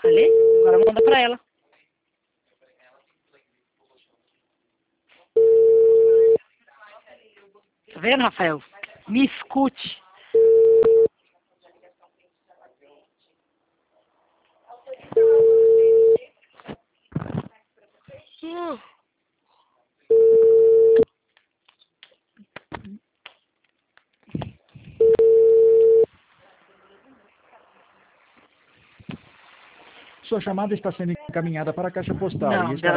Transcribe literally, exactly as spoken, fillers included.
Ali? Agora manda pra ela. Tá vendo, Rafael? Me escute. Hum. Sua chamada está sendo encaminhada para a caixa postal Não, e está